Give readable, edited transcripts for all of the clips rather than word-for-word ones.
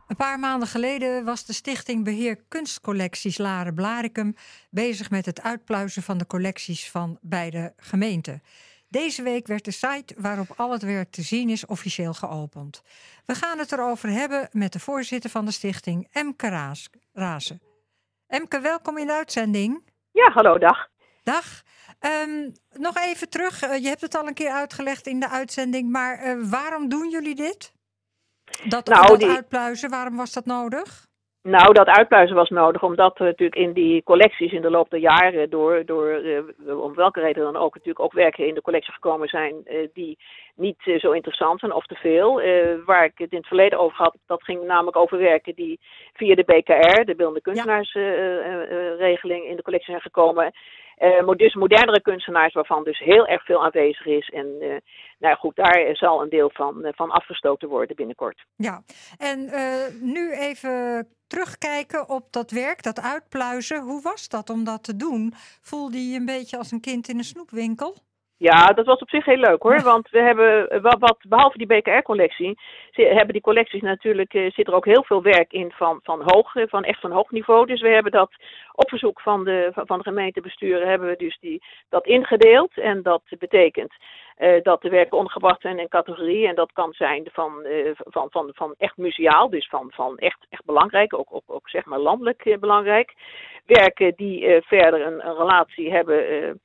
Een paar maanden geleden was de Stichting Beheer Kunstcollecties Laren Blaricum bezig met het uitpluizen van de collecties van beide gemeenten. Deze week werd de site waarop al het werk te zien is officieel geopend. We gaan het erover hebben met de voorzitter van de stichting, Emke Raasen. Emke, welkom in de uitzending. Ja, hallo, dag. Dag. Nog even terug, je hebt het al een keer uitgelegd in de uitzending, maar waarom doen jullie dit? Dat uitpluizen, waarom was dat nodig? Nou, dat uitpluizen was nodig omdat er natuurlijk in die collecties in de loop der jaren om welke reden dan ook, natuurlijk ook werken in de collectie gekomen zijn die niet zo interessant zijn of te veel. Waar ik het in het verleden over had, dat ging namelijk over werken die via de BKR, de Beeldende Kunstenaarsregeling, in de collectie zijn gekomen. Dus modernere kunstenaars waarvan dus heel erg veel aanwezig is. En daar zal een deel van afgestoten worden binnenkort. Ja, en nu even terugkijken op dat werk, dat uitpluizen. Hoe was dat om dat te doen? Voelde je een beetje als een kind in een snoepwinkel? Ja, dat was op zich heel leuk hoor. Want we hebben, behalve die BKR-collectie, hebben die collecties natuurlijk, zit er ook heel veel werk in van echt van hoog niveau. Dus we hebben dat op verzoek van de gemeentebesturen hebben we dus dat ingedeeld. En dat betekent dat de werken ondergebracht zijn in categorieën. En dat kan zijn van echt museaal, dus van echt belangrijk, ook zeg maar landelijk belangrijk. Werken die verder een relatie hebben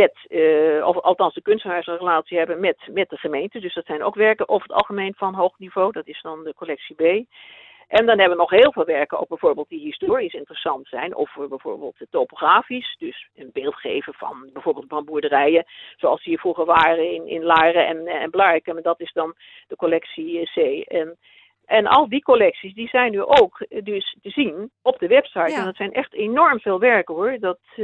of althans de kunstenaars een relatie hebben met de gemeente. Dus dat zijn ook werken over het algemeen van hoog niveau. Dat is dan de collectie B. En dan hebben we nog heel veel werken, ook bijvoorbeeld die historisch interessant zijn. Of bijvoorbeeld topografisch, dus een beeld geven van bijvoorbeeld van boerderijen. Zoals die hier vroeger waren in Laren en Blaricum. En dat is dan de collectie C. En al die collecties die zijn nu ook dus te zien op de website. Ja. En dat zijn echt enorm veel werken hoor.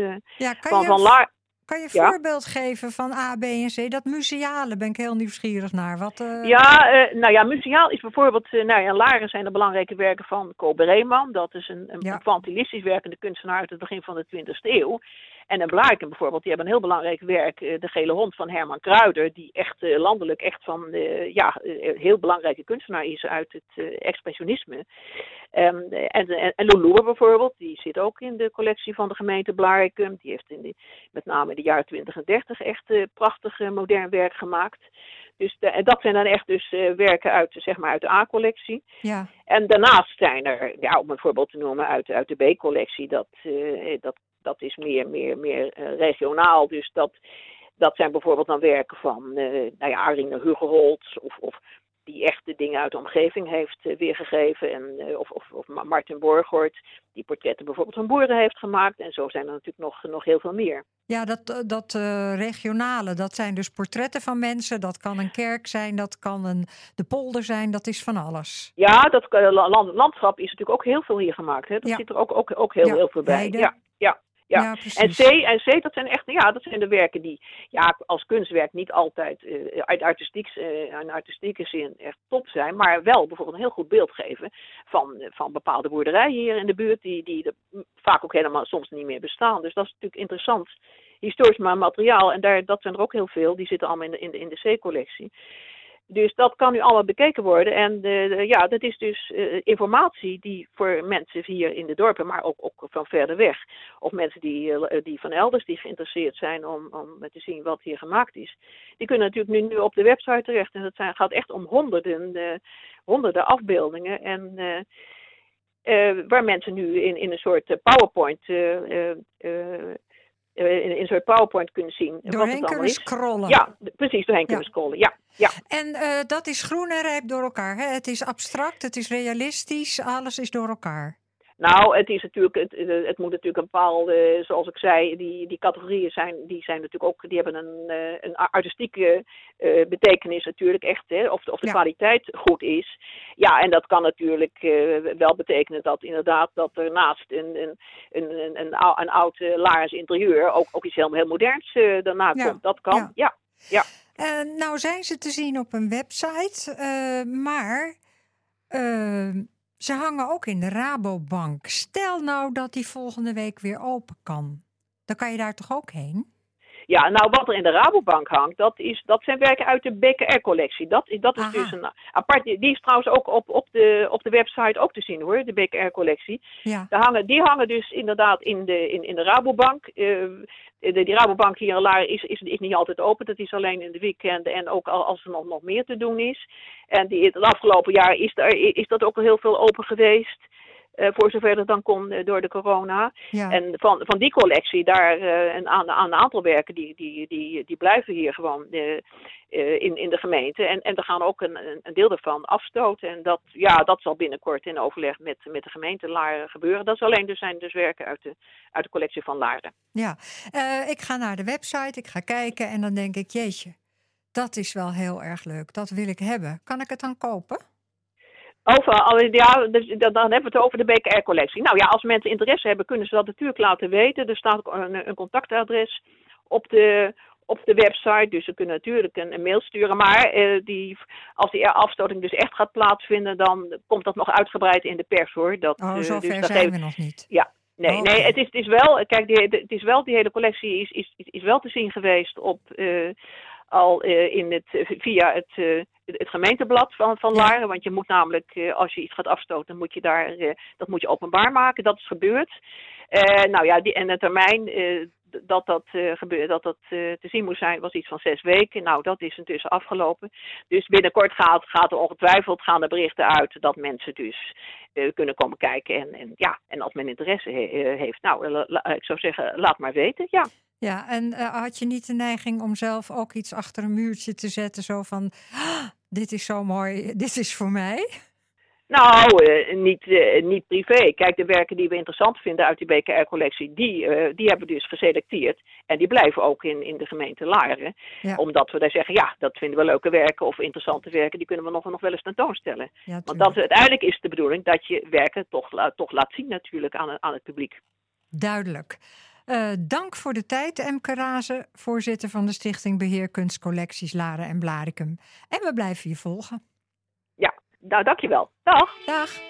Kan je een voorbeeld geven van A, B en C? Dat museale ben ik heel nieuwsgierig naar. Museaal is bijvoorbeeld... in Laren zijn er belangrijke werken van Ko Breeman. Dat is een kwantilistisch werkende kunstenaar uit het begin van de 20e eeuw. En in Blaricum bijvoorbeeld, die hebben een heel belangrijk werk. De Gele Hond van Herman Kruider. Die echt landelijk echt heel belangrijke kunstenaar is uit het expressionisme. En Loloer bijvoorbeeld, die zit ook in de collectie van de gemeente Blaricum. Die heeft met name in de jaren 20 en 30 echt prachtig modern werk gemaakt. Dus dat zijn dan echt dus werken uit de A-collectie. Ja. En daarnaast zijn er, om een voorbeeld te noemen, uit de B-collectie, dat is meer regionaal. Dus dat zijn bijvoorbeeld dan werken van Arine Hugeholt of die echt de dingen uit de omgeving heeft weergegeven. Of Martin Borgort, die portretten bijvoorbeeld van boeren heeft gemaakt. En zo zijn er natuurlijk nog heel veel meer. Ja, dat regionale, dat zijn dus portretten van mensen. Dat kan een kerk zijn, dat kan de polder zijn, dat is van alles. Ja, dat landschap is natuurlijk ook heel veel hier gemaakt. Hè? Dat zit er ook heel veel bij. Ja. En C, dat zijn echt, dat zijn de werken die als kunstwerk niet altijd uit artistieke zin echt top zijn, maar wel bijvoorbeeld een heel goed beeld geven van bepaalde boerderijen hier in de buurt, die vaak ook helemaal soms niet meer bestaan. Dus dat is natuurlijk interessant historisch materiaal en dat zijn er ook heel veel, die zitten allemaal in de C-collectie. Dus dat kan nu allemaal bekeken worden. En dat is dus informatie die voor mensen hier in de dorpen, maar ook van verder weg. Of mensen die van elders die geïnteresseerd zijn om te zien wat hier gemaakt is. Die kunnen natuurlijk nu op de website terecht. En dat gaat echt om honderden afbeeldingen. En waar mensen nu in een soort PowerPoint... in een soort PowerPoint kunnen zien. Doorheen kunnen scrollen. Ja, precies, doorheen kunnen scrollen, ja. En dat is groen en rijp door elkaar, hè? Het is abstract, het is realistisch, alles is door elkaar. Nou, het is natuurlijk, het moet natuurlijk een bepaalde, zoals ik zei, die categorieën zijn natuurlijk ook, die hebben een artistieke betekenis natuurlijk echt, hè, of de kwaliteit goed is. Ja, en dat kan natuurlijk wel betekenen dat inderdaad dat er naast een oud Laars interieur ook iets heel moderns daarna komt. Dat kan, ja. Nou zijn ze te zien op een website, maar... ze hangen ook in de Rabobank. Stel nou dat die volgende week weer open kan. Dan kan je daar toch ook heen? Ja, nou wat er in de Rabobank hangt, dat zijn werken uit de BKR-collectie. Dat is dus een apart. Die is trouwens ook op de website ook te zien hoor, de BKR-collectie. Ja. Die hangen dus inderdaad in de Rabobank. Die Rabobank hier in Laren is niet altijd open. Dat is alleen in de weekenden en ook als er nog meer te doen is. En het afgelopen jaar is dat ook al heel veel open geweest. Voor zover het dan kon door de corona. Ja. En van die collectie, daar een aantal werken die blijven hier gewoon in de gemeente. En er gaan ook een deel daarvan afstoten. En dat zal binnenkort in overleg met de gemeente Laren gebeuren. Dat zijn dus werken uit de collectie van Laren. Ja, ik ga naar de website, ik ga kijken en dan denk ik, jeetje, dat is wel heel erg leuk. Dat wil ik hebben. Kan ik het dan kopen? Dan hebben we het over de BKR-collectie. Nou ja, als mensen interesse hebben, kunnen ze dat natuurlijk laten weten. Er staat ook een contactadres op de website. Dus ze kunnen natuurlijk een mail sturen. Maar als die afstoting dus echt gaat plaatsvinden, dan komt dat nog uitgebreid in de pers hoor. Zover zijn we nog niet. Ja. Nee, het is wel. Kijk, het is wel, die hele collectie is wel te zien geweest via het gemeenteblad van Laren. Want je moet namelijk, als je iets gaat afstoten, moet je dat moet je openbaar maken. Dat is gebeurd. En de termijn dat te zien moest zijn, was iets van 6 weken. Nou, dat is intussen afgelopen. Dus binnenkort gaat er ongetwijfeld gaan de berichten uit dat mensen dus kunnen komen kijken. En als men interesse heeft, ik zou zeggen, laat maar weten, ja. Ja, en had je niet de neiging om zelf ook iets achter een muurtje te zetten? Zo van, dit is zo mooi, dit is voor mij? Nou, niet privé. Kijk, de werken die we interessant vinden uit die BKR-collectie, die hebben we dus geselecteerd. En die blijven ook in de gemeente Laren. Ja. Omdat we daar zeggen, ja, dat vinden we leuke werken of interessante werken, die kunnen we nog wel eens tentoonstellen. Ja, want uiteindelijk is de bedoeling dat je werken toch laat zien natuurlijk aan het publiek. Duidelijk. Dank voor de tijd, Emke Razen, voorzitter van de Stichting Beheer Kunstcollecties Laren en Blaricum. En we blijven je volgen. Ja, nou dankjewel. Dag. Dag.